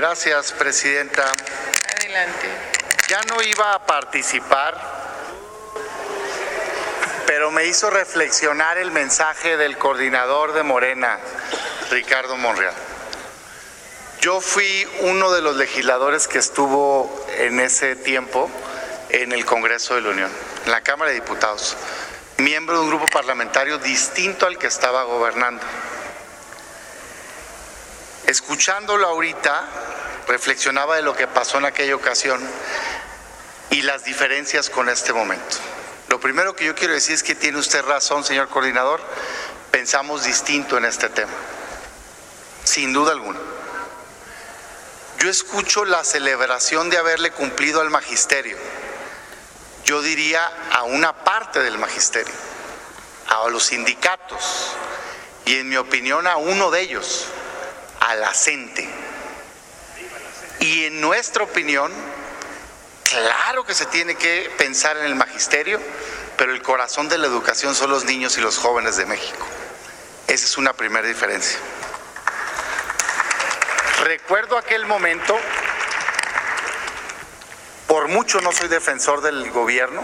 Gracias, presidenta. Adelante. Ya no iba a participar, pero me hizo reflexionar el mensaje del coordinador de Morena, Ricardo Monreal. Yo fui uno de los legisladores que estuvo en ese tiempo en el Congreso de la Unión, en la Cámara de Diputados, miembro de un grupo parlamentario distinto al que estaba gobernando. Escuchándolo ahorita, reflexionaba de lo que pasó en aquella ocasión y las diferencias con este momento. Lo primero que yo quiero decir es que tiene usted razón, señor coordinador, pensamos distinto en este tema, sin duda alguna. Yo escucho la celebración de haberle cumplido al magisterio, yo diría a una parte del magisterio, a los sindicatos y en mi opinión a uno de ellos, a la CENTE. Y en nuestra opinión, claro que se tiene que pensar en el magisterio, pero el corazón de la educación son los niños y los jóvenes de México. Esa es una primera diferencia. Recuerdo aquel momento, por mucho no soy defensor del gobierno,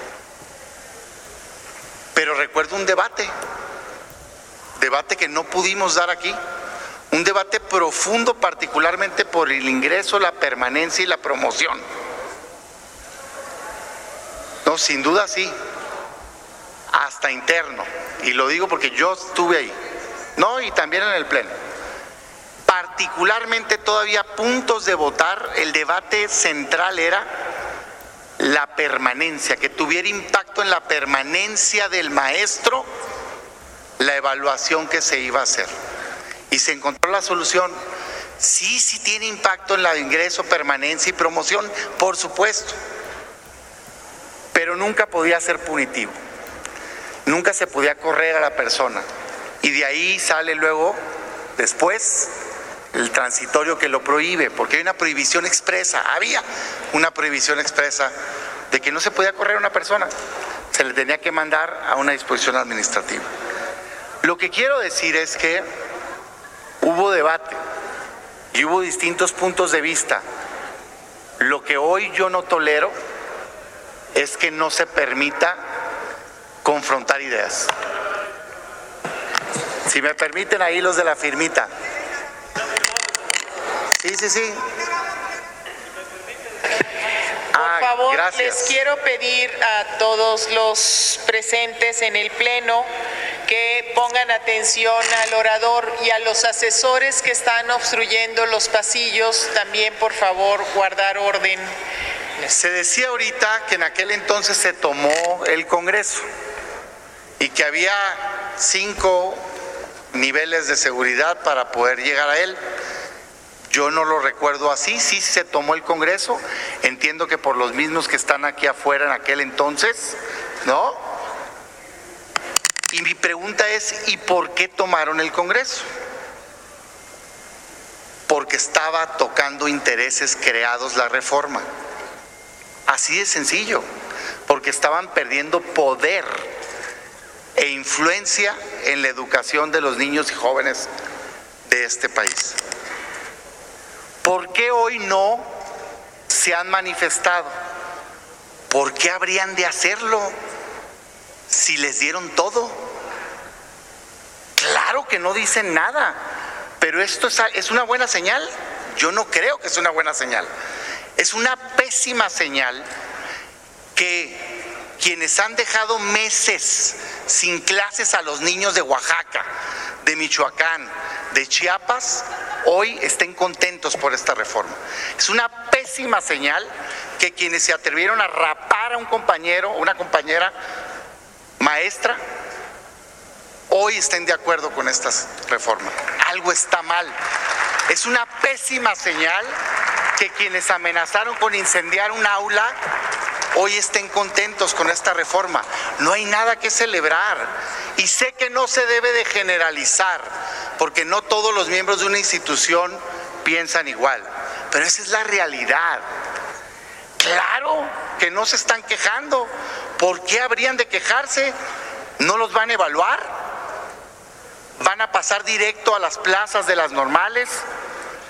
pero recuerdo un debate que no pudimos dar aquí, un debate profundo particularmente por el ingreso, la permanencia y la promoción. No, sin duda sí, hasta interno, y lo digo porque yo estuve ahí, no, y también en el pleno. Particularmente todavía puntos de votar, el debate central era la permanencia, que tuviera impacto en la permanencia del maestro, la evaluación que se iba a hacer. Y se encontró la solución. Sí tiene impacto en la ingreso, permanencia y promoción, por supuesto, pero nunca podía ser punitivo, nunca se podía correr a la persona, y de ahí sale luego, después, el transitorio que lo prohíbe, porque hay una prohibición expresa, había una prohibición expresa de que no se podía correr a una persona, se le tenía que mandar a una disposición administrativa. Lo que quiero decir es que hubo debate y hubo distintos puntos de vista. Lo que hoy yo no tolero es que no se permita confrontar ideas. Si me permiten ahí los de la firmita. Sí. Por favor, gracias. les quiero pedir a todos los presentes en el Pleno que pongan atención al orador y a los asesores que están obstruyendo los pasillos, también por favor guardar orden. Se decía ahorita que en aquel entonces se tomó el Congreso y que había 5 niveles de seguridad para poder llegar a él. Yo no lo recuerdo así, sí se tomó el Congreso, entiendo que por los mismos que están aquí afuera en aquel entonces, ¿no? Y mi pregunta es, ¿y por qué tomaron el Congreso? Porque estaba tocando intereses creados la reforma. Así de sencillo, porque estaban perdiendo poder e influencia en la educación de los niños y jóvenes de este país. ¿Por qué hoy no se han manifestado? ¿Por qué habrían de hacerlo si les dieron todo? Claro que no dicen nada, pero esto es una buena señal. Yo no creo que es una buena señal. Es una pésima señal que quienes han dejado meses sin clases a los niños de Oaxaca, de Michoacán, de Chiapas, hoy estén contentos por esta reforma. Es una pésima señal que quienes se atrevieron a rapar a un compañero, una compañera maestra, hoy estén de acuerdo con esta reforma. Algo está mal. Es una pésima señal que quienes amenazaron con incendiar un aula hoy estén contentos con esta reforma. No hay nada que celebrar. Y sé que no se debe de generalizar, porque no todos los miembros de una institución piensan igual, pero esa es la realidad. Claro que no se están quejando. ¿Por qué habrían de quejarse? ¿No los van a evaluar? ¿Van a pasar directo a las plazas de las normales?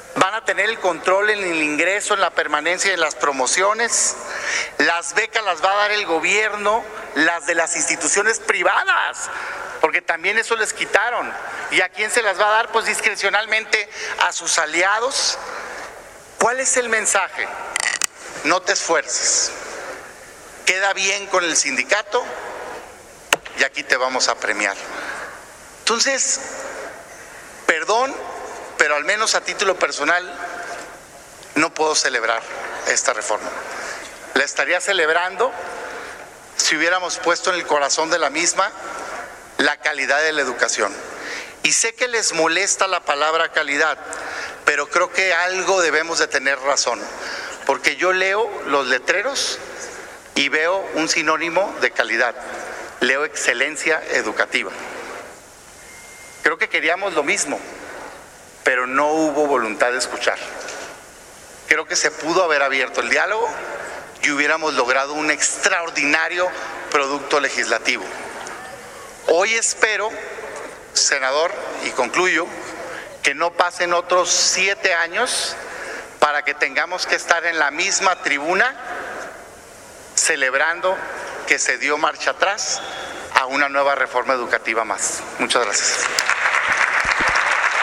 van a tener el control en el ingreso, en la permanencia y en las promociones. Las becas las va a dar el gobierno, las de las instituciones privadas, porque también eso les quitaron. ¿Y a quién se las va a dar? Pues discrecionalmente a sus aliados. ¿Cuál es el mensaje? No te esfuerces. Queda bien con el sindicato y aquí te vamos a premiar. Entonces, perdón, pero al menos a título personal no puedo celebrar esta reforma. La estaría celebrando si hubiéramos puesto en el corazón de la misma la calidad de la educación. Y sé que les molesta la palabra calidad, pero creo que algo debemos de tener razón, porque yo leo los letreros y veo un sinónimo de calidad. Leo excelencia educativa. Creo que queríamos lo mismo, pero no hubo voluntad de escuchar. Creo que se pudo haber abierto el diálogo y hubiéramos logrado un extraordinario producto legislativo. Hoy espero, senador, y concluyo, que no pasen otros 7 años para que tengamos que estar en la misma tribuna celebrando que se dio marcha atrás a una nueva reforma educativa más. Muchas gracias.